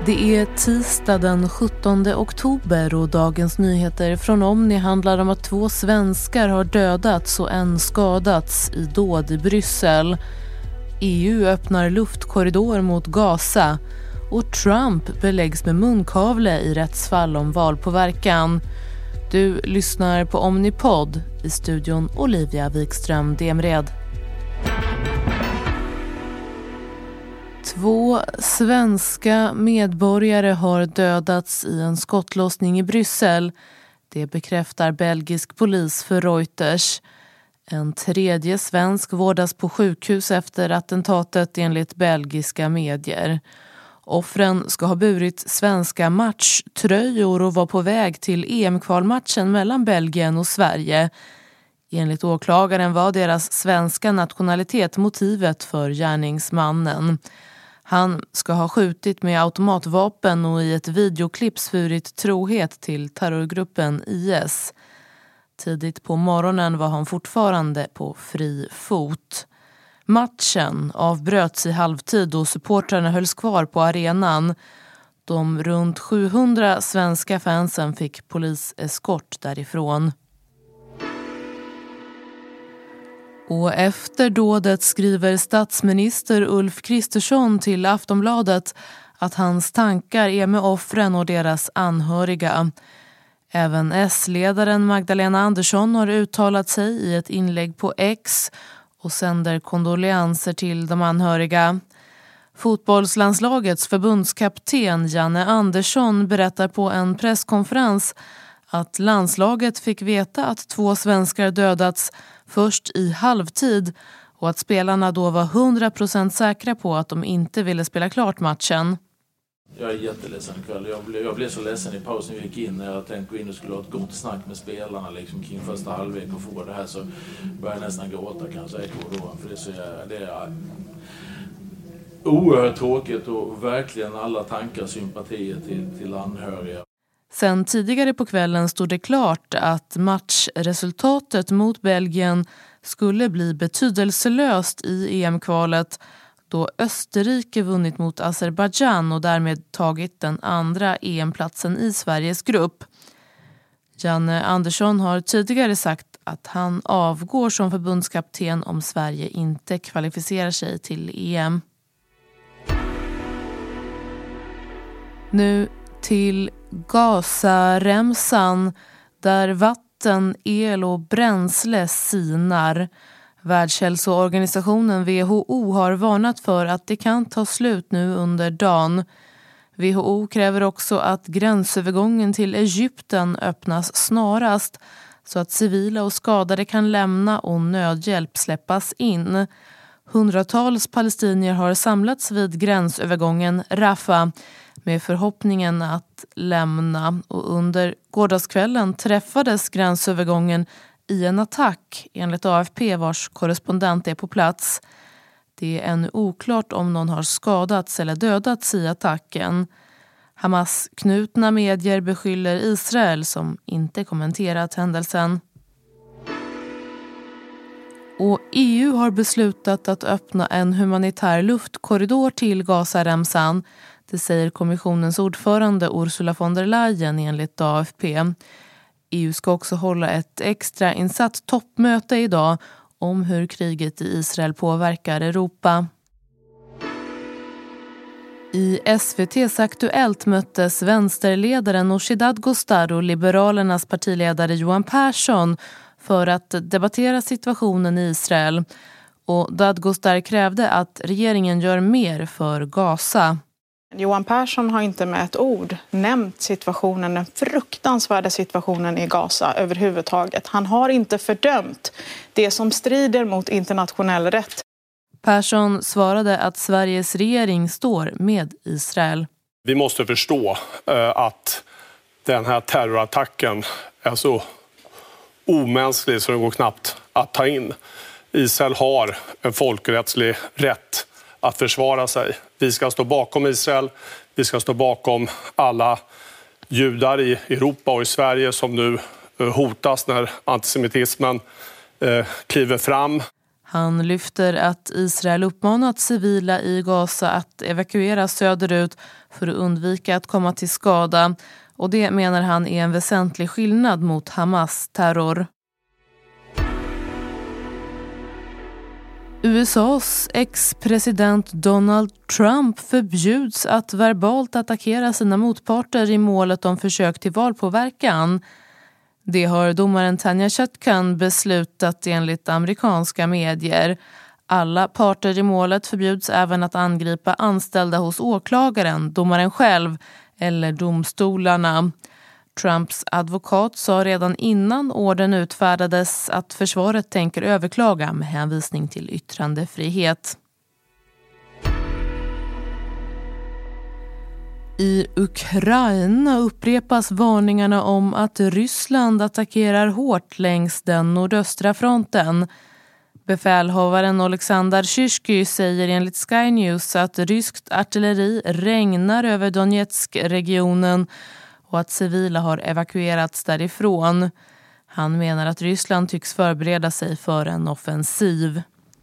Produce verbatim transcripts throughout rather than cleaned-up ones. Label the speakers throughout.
Speaker 1: Det är tisdag den sjuttonde oktober och dagens nyheter från Omni handlar om att två svenskar har dödats och en skadats i dåd i Bryssel. E U öppnar luftkorridor mot Gaza och Trump beläggs med munkavle i rättsfall om valpåverkan. Du lyssnar på Omnipod, i studion Olivia Wikström Demred. Två svenska medborgare har dödats i en skottlossning i Bryssel. Det bekräftar belgisk polis för Reuters. En tredje svensk vårdas på sjukhus efter attentatet enligt belgiska medier. Offren ska ha burit svenska matchtröjor och var på väg till E M-kvalmatchen mellan Belgien och Sverige. Enligt åklagaren var deras svenska nationalitet motivet för gärningsmannen. Han ska ha skjutit med automatvapen och i ett videoklipp svurit trohet till terrorgruppen I S. Tidigt på morgonen var han fortfarande på fri fot. Matchen avbröts i halvtid och supportrarna hölls kvar på arenan. De runt sjuhundra svenska fansen fick poliseskort därifrån. Och efter dådet skriver statsminister Ulf Kristersson till Aftonbladet att hans tankar är med offren och deras anhöriga. Även S-ledaren Magdalena Andersson har uttalat sig i ett inlägg på X och sänder kondoleanser till de anhöriga. Fotbollslandslagets förbundskapten Janne Andersson berättar på en presskonferens att landslaget fick veta att två svenskar dödats först i halvtid och att spelarna då var hundra procent säkra på att de inte ville spela klart matchen.
Speaker 2: Jag är jätteledsen ikväll. Jag blev, jag blev så ledsen i pausen vi gick in när jag tänkte gå in och skulle ha ett gott snack med spelarna liksom, kring första halvlek och få det här, så började jag nästan gråta kan jag säga då. För det är, så, det är oerhört tråkigt och verkligen alla tankar och sympatier till, till anhöriga.
Speaker 1: Sen tidigare på kvällen stod det klart att matchresultatet mot Belgien skulle bli betydelselöst i E M-kvalet då Österrike vunnit mot Azerbaijan och därmed tagit den andra E M-platsen i Sveriges grupp. Janne Andersson har tidigare sagt att han avgår som förbundskapten om Sverige inte kvalificerar sig till E M. Nu till Gazaremsan där vatten, el och bränsle sinar. Världshälsoorganisationen W H O har varnat för att det kan ta slut nu under dagen. W H O kräver också att gränsövergången till Egypten öppnas snarast så att civila och skadade kan lämna och nödhjälp släppas in. Hundratals palestinier har samlats vid gränsövergången Rafah med förhoppningen att lämna, och under gårdagskvällen träffades gränsövergången i en attack enligt A F P vars korrespondent är på plats. Det är ännu oklart om någon har skadats eller dödats i attacken. Hamas-knutna medier beskyller Israel som inte kommenterat händelsen. Och E U har beslutat att öppna en humanitär luftkorridor till Gazaremsan. Det säger kommissionens ordförande Ursula von der Leyen enligt A F P. E U ska också hålla ett extra insatt toppmöte idag om hur kriget i Israel påverkar Europa. I S V T:s Aktuellt möttes vänsterledaren Nooshi Dadgostar och Liberalernas partiledare Johan Persson för att debattera situationen i Israel. Och Dadgostar krävde att regeringen gör mer för Gaza.
Speaker 3: Johan Persson har inte med ett ord nämnt situationen, den fruktansvärda situationen i Gaza överhuvudtaget. Han har inte fördömt det som strider mot internationell rätt.
Speaker 1: Persson svarade att Sveriges regering står med Israel.
Speaker 4: Vi måste förstå eh, att den här terrorattacken är så omänsklig så det går knappt att ta in. Israel har en folkrättslig rätt att försvara sig. Vi ska stå bakom Israel. Vi ska stå bakom alla judar i Europa och i Sverige som nu hotas när antisemitismen eh, kliver fram.
Speaker 1: Han lyfter att Israel uppmanat civila i Gaza att evakuera söderut för att undvika att komma till skada, och det menar han är en väsentlig skillnad mot Hamas terror. U S A:s ex-president Donald Trump förbjuds att verbalt attackera sina motparter i målet om försök till valpåverkan. Det har domaren Tanya Chutkan beslutat enligt amerikanska medier. Alla parter i målet förbjuds även att angripa anställda hos åklagaren, domaren själv eller domstolarna. Trumps advokat sa redan innan orden utfärdades att försvaret tänker överklaga med hänvisning till yttrandefrihet. I Ukraina upprepas varningarna om att Ryssland attackerar hårt längs den nordöstra fronten. Befälhavaren Oleksandr Shyrsky säger enligt Sky News att ryskt artilleri regnar över Donetsk-regionen och att civila har evakuerats därifrån. Han menar att Ryssland tycks förbereda sig för en offensiv.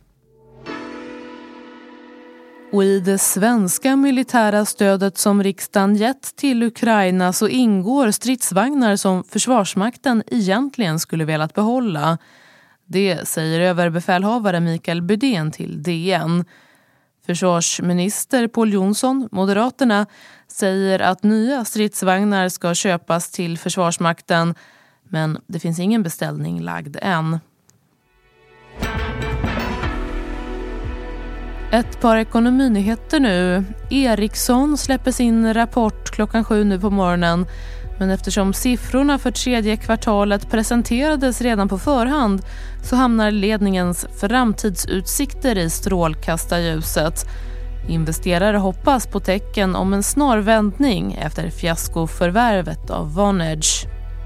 Speaker 1: Och i det svenska militära stödet som riksdagen gett till Ukraina så ingår stridsvagnar som Försvarsmakten egentligen skulle velat behålla. Det säger överbefälhavare Mikael Bydén till D N. Försvarsminister Pål Jonsson, Moderaterna, säger att nya stridsvagnar ska köpas till Försvarsmakten, men det finns ingen beställning lagd än. Ett par ekonominyheter nu. Ericsson släpper sin rapport klockan sju nu på morgonen. Men eftersom siffrorna för tredje kvartalet presenterades redan på förhand så hamnar ledningens framtidsutsikter i strålkastarljuset. Investerare hoppas på tecken om en snar vändning efter fiaskoförvärvet av Vonage.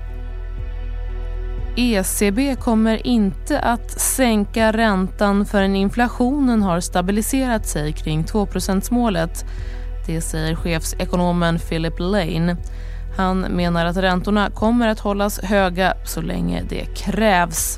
Speaker 1: E C B kommer inte att sänka räntan förrän inflationen har stabiliserat sig kring två procent-målet. Det säger chefsekonomen Philip Lane. Han menar att räntorna kommer att hållas höga så länge det krävs.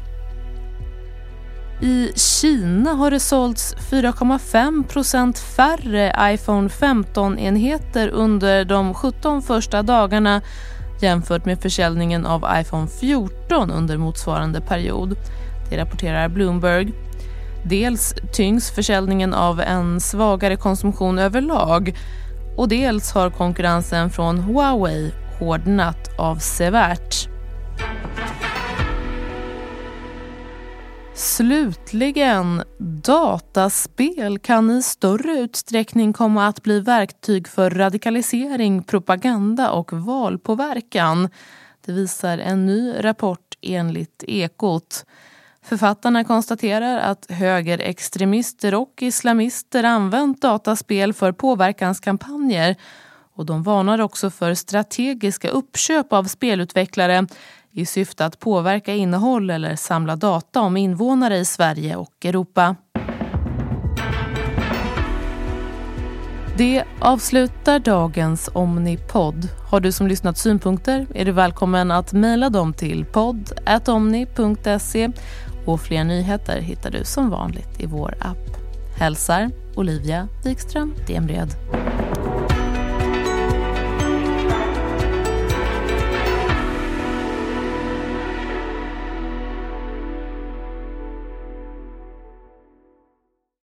Speaker 1: I Kina har det sålts fyra komma fem procent färre iPhone femton-enheter under de sjutton första dagarna jämfört med försäljningen av iPhone fjorton under motsvarande period. Det rapporterar Bloomberg. Dels tyngs försäljningen av en svagare konsumtion överlag och dels har konkurrensen från Huawei hårdnat avsevärt. Slutligen, dataspel kan i större utsträckning komma att bli verktyg för radikalisering, propaganda och valpåverkan. Det visar en ny rapport enligt Ekot. Författarna konstaterar att högerextremister och islamister använt dataspel för påverkanskampanjer och de varnar också för strategiska uppköp av spelutvecklare i syfte att påverka innehåll eller samla data om invånare i Sverige och Europa. Det avslutar dagens Omni-podd. Har du som lyssnat synpunkter är du välkommen att mejla dem till podd at omni punkt se och fler nyheter hittar du som vanligt i vår app. Hälsar Olivia Wikström Demred.